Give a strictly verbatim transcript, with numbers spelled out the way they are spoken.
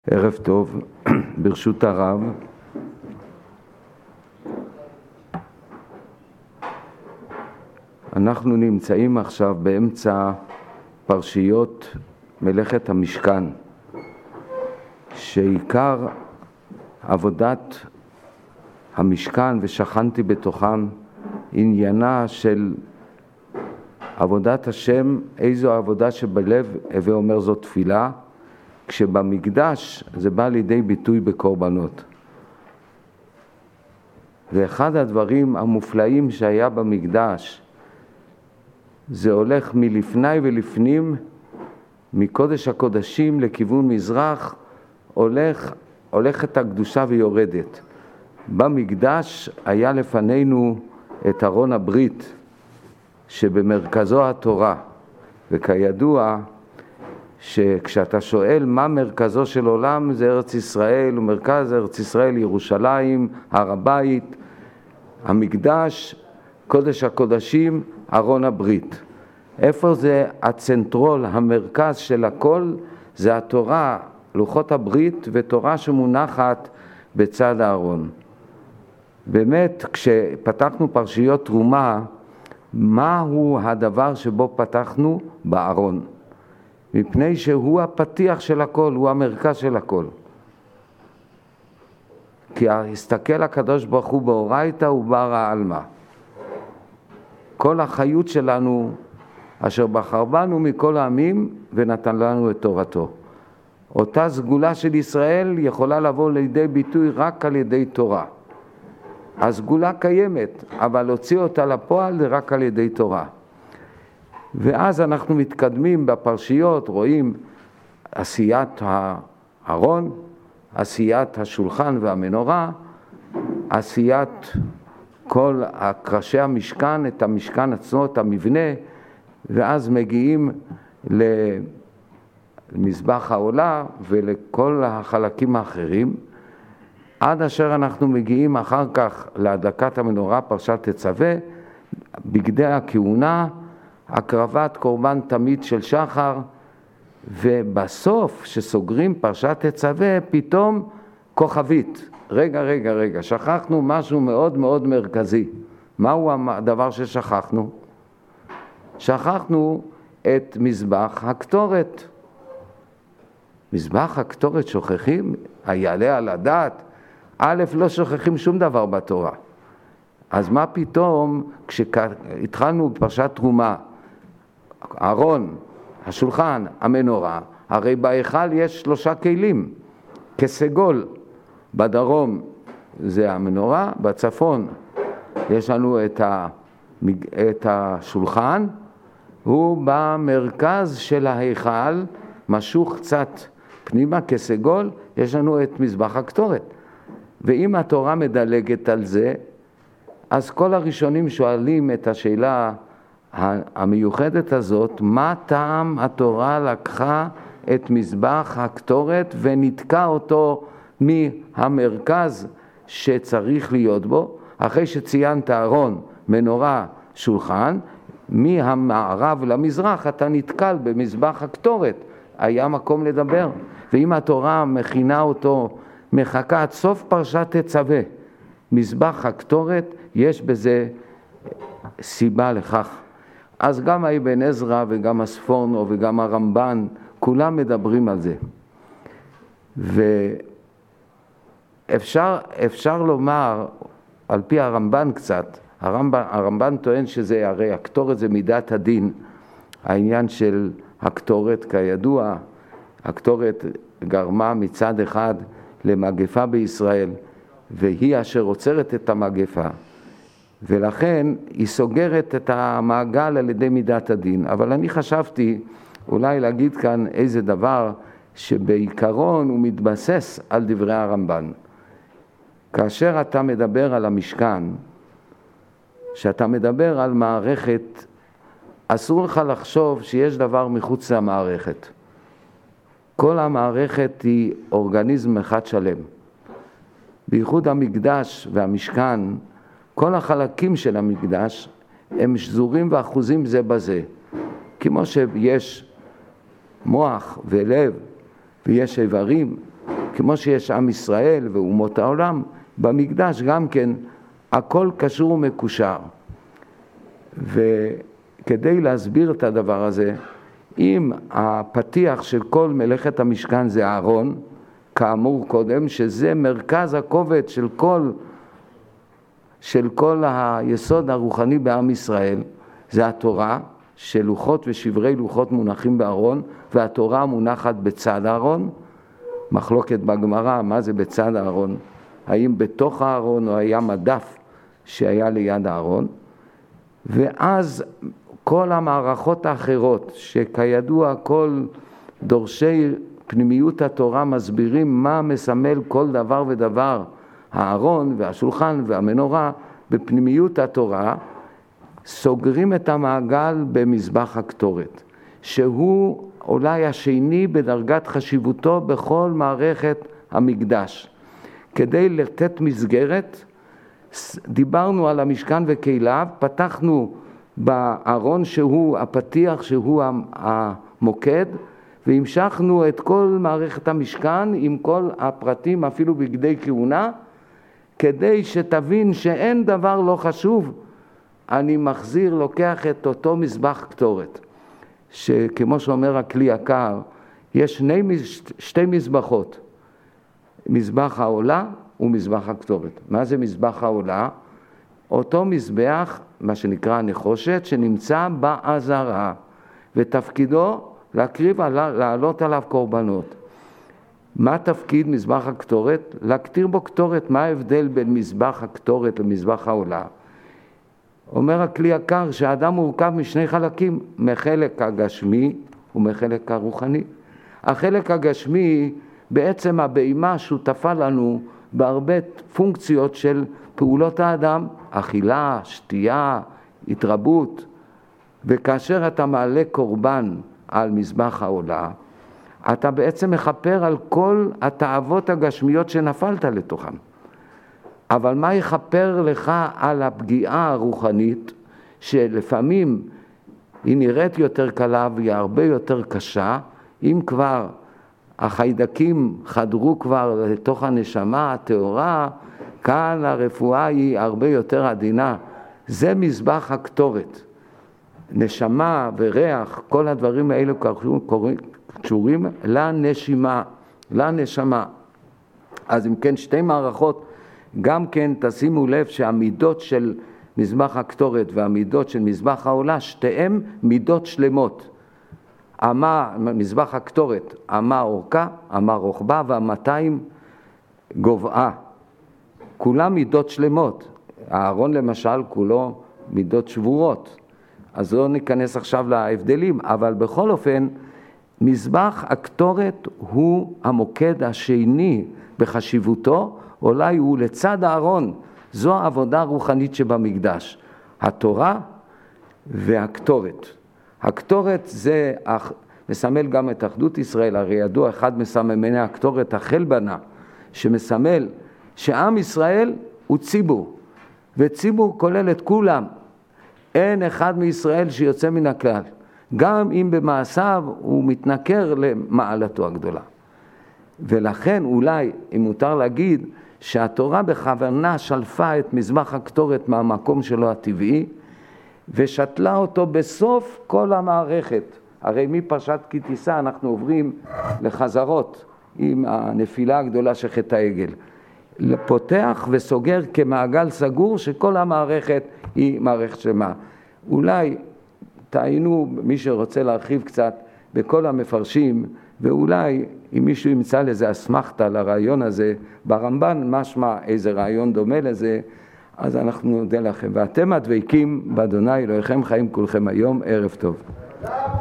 ערב טוב, ברשות הרב. אנחנו נמצאים עכשיו באמצע פרשיות מלאכת המשכן, שעיקר עבודת המשכן ושכנתי בתוכם עניינה של עבודת השם, איזו עבודה שבלב, הווה אומר זאת תפילה, כשבמקדש זה בא לידי ביטוי בקורבנות. ואחד הדברים המופלאים שהיה במקדש, זה הולך מלפני ולפנים, מקודש הקודשים לכיוון מזרח, הולך, הולכת הקדושה ויורדת. במקדש היה לפנינו את ארון הברית, שבמרכזו התורה, וכידוע, שכשאתה שואל מה מרכזו של עולם, זה ארץ ישראל, ומרכז ארץ ישראל ירושלים, הר הבית, המקדש, קודש הקודשים, ארון הברית. איפה זה הצנטרול, המרכז של הכל? זה התורה, לוחות הברית ותורה שמונחת בצד הארון. באמת, כשפתחנו פרשיות תרומה, מהו הדבר שבו פתחנו? בארון. מפני שהוא הפתיח של הכל, הוא המרכז של הכל. כי הסתכל הקדוש ברוך הוא באורייתא ובר העלמא. כל החיות שלנו, אשר בחר בנו מכל העמים ונתן לנו את תורתו. אותה סגולה של ישראל יכולה לבוא לידי ביטוי רק על ידי תורה. הסגולה קיימת, אבל להוציא אותה לפועל זה רק על ידי תורה. ואז אנחנו מתקדמים בפרשיות, רואים עשיית הארון, עשיית השולחן והמנורה, עשיית כל קרשי המשכן, את המשכן עצמו, את המבנה, ואז מגיעים למזבח העולה ולכל החלקים האחרים, עד אשר אנחנו מגיעים אחר כך להדלקת המנורה, פרשת תצווה, בגדי הכהונה, הקרבת קורבן תמיד של שחר, ובסוף שסוגרים פרשת תצווה, פתאום כוכבית. רגע, רגע, רגע, שכחנו משהו מאוד מאוד מרכזי. מהו הדבר ששכחנו? שכחנו את מזבח הקטורת. מזבח הקטורת שוכחים? היעלה על הדעת? א', לא שוכחים שום דבר בתורה. אז מה פתאום כשהתחלנו בפרשת תרומה, הארון, השולחן, המנורה, הרי בהיכל יש שלושה כלים, כסגול, בדרום זה המנורה, בצפון יש לנו את, ה, את השולחן, הוא במרכז של ההיכל, משוך קצת פנימה כסגול, יש לנו את מזבח הקטורת. ואם התורה מדלגת על זה, אז כל הראשונים שואלים את השאלה המיוחדת הזאת, מה טעם התורה לקחה את מזבח הקטורת ונתקע אותו מהמרכז שצריך להיות בו, אחרי שציינת ארון, מנורה, שולחן, מהמערב למזרח אתה נתקל במזבח הקטורת, היה מקום לדבר. ואם התורה מכינה אותו, מחכה עד סוף פרשת תצווה, מזבח הקטורת, יש בזה סיבה לכך. אז גם האבן עזרא וגם הספורנו וגם הרמב"ן, כולם מדברים על זה. ואפשר אפשר לומר, על פי הרמב"ן קצת, הרמב"ן, הרמב"ן טוען שזה, הרי הקטורת זה מידת הדין, העניין של הקטורת, כידוע, הקטורת גרמה מצד אחד למגפה בישראל, והיא אשר עוצרת את המגפה. ולכן היא סוגרת את המעגל על ידי מידת הדין. אבל אני חשבתי אולי להגיד כאן איזה דבר שבעיקרון הוא מתבסס על דברי הרמב"ן. כאשר אתה מדבר על המשכן, שאתה מדבר על מערכת, אסור לך לחשוב שיש דבר מחוץ למערכת. כל המערכת היא אורגניזם אחד שלם. בייחוד המקדש והמשכן, כל החלקים של המקדש הם שזורים ואחוזים זה בזה. כמו שיש מוח ולב ויש איברים, כמו שיש עם ישראל ואומות העולם, במקדש גם כן הכל קשור ומקושר. וכדי להסביר את הדבר הזה, אם הפתיח של כל מלאכת המשכן זה הארון, כאמור קודם, שזה מרכז הכובד של כל, של כל היסוד הרוחני בעם ישראל, זה התורה, שלוחות ושברי לוחות מונחים בארון, והתורה מונחת בצד הארון. מחלוקת בגמרא, מה זה בצד הארון? האם בתוך הארון או היה מדף שהיה ליד הארון? ואז כל המערכות האחרות, שכידוע כל דורשי פנימיות התורה מסבירים מה מסמל כל דבר ודבר, הארון והשולחן והמנורה, בפנימיות התורה, סוגרים את המעגל במזבח הקטורת, שהוא אולי השני בדרגת חשיבותו בכל מערכת המקדש. כדי לתת מסגרת, דיברנו על המשכן וכליו, פתחנו בארון שהוא הפתיח, שהוא המוקד, והמשכנו את כל מערכת המשכן עם כל הפרטים, אפילו בגדי כהונה, כדי שתבין שאין דבר לא חשוב. אני מחזיר, לוקח את אותו מזבח קטורת, שכמו שאומר הכלי יקר, יש שני, שתי מזבחות, מזבח העולה ומזבח הקטורת. מה זה מזבח העולה? אותו מזבח, מה שנקרא הנחושת, שנמצא בעזרה, ותפקידו להקריב, לעלות עליו קורבנות. מה תפקיד מזבח הקטורת? להקטיר בו קטורת. מה ההבדל בין מזבח הקטורת למזבח העולה? אומר הכלי יקר שהאדם מורכב משני חלקים, מחלק הגשמי ומחלק הרוחני. החלק הגשמי, בעצם הבהמה שותפה לנו בהרבה פונקציות של פעולות האדם, אכילה, שתייה, התרבות, וכאשר אתה מעלה קורבן על מזבח העולה, אתה בעצם מחפר על כל התאוות הגשמיות שנפלת לתוכן. אבל מה יכפר לך על הפגיעה הרוחנית, שלפעמים היא נראית יותר קלה והיא הרבה יותר קשה, אם כבר החיידקים חדרו כבר לתוך הנשמה הטהורה, כאן הרפואה היא הרבה יותר עדינה. זה מזבח הקטורת. נשמה וריח, כל הדברים האלו קשורים לנשימה, לנשמה. אז אם כן, שתי מערכות, גם כן תשימו לב שהמידות של מזבח הקטורת והמידות של מזבח העולה, שתיהם מידות שלמות. אמה, מזבח הקטורת, אמה אורכה, אמה רוחבה, והמאתיים גובעה. כולם מידות שלמות. הארון למשל כולו מידות שבורות. אז לא ניכנס עכשיו להבדלים, אבל בכל אופן, מזבח הקטורת הוא המוקד השני בחשיבותו, אולי הוא לצד הארון. זו העבודה הרוחנית שבמקדש, התורה והקטורת. הקטורת זה מסמל גם את אחדות ישראל, הרי ידוע אחד מסממני הקטורת החלבנה, שמסמל שעם ישראל הוא ציבור, וציבור כולל את כולם. אין אחד מישראל שיוצא מן הכלל, גם אם במעשיו הוא מתנכר למעלתו הגדולה. ולכן אולי, אם מותר להגיד, שהתורה בכוונה שלפה את מזבח הקטורת מהמקום שלו הטבעי, ושתלה אותו בסוף כל המערכת. הרי מפרשת כי תישא אנחנו עוברים לחזרות עם הנפילה הגדולה של חטא העגל. פותח וסוגר כמעגל סגור שכל המערכת היא מערכת שלמה. אולי תעיינו מי שרוצה להרחיב קצת בכל המפרשים, ואולי אם מישהו ימצא לזה אסמכתה לרעיון הזה, ברמב"ן משמע איזה רעיון דומה לזה, אז אנחנו נודה לכם. ואתם הדבקים באדוני אלוהיכם חיים כולכם היום, ערב טוב.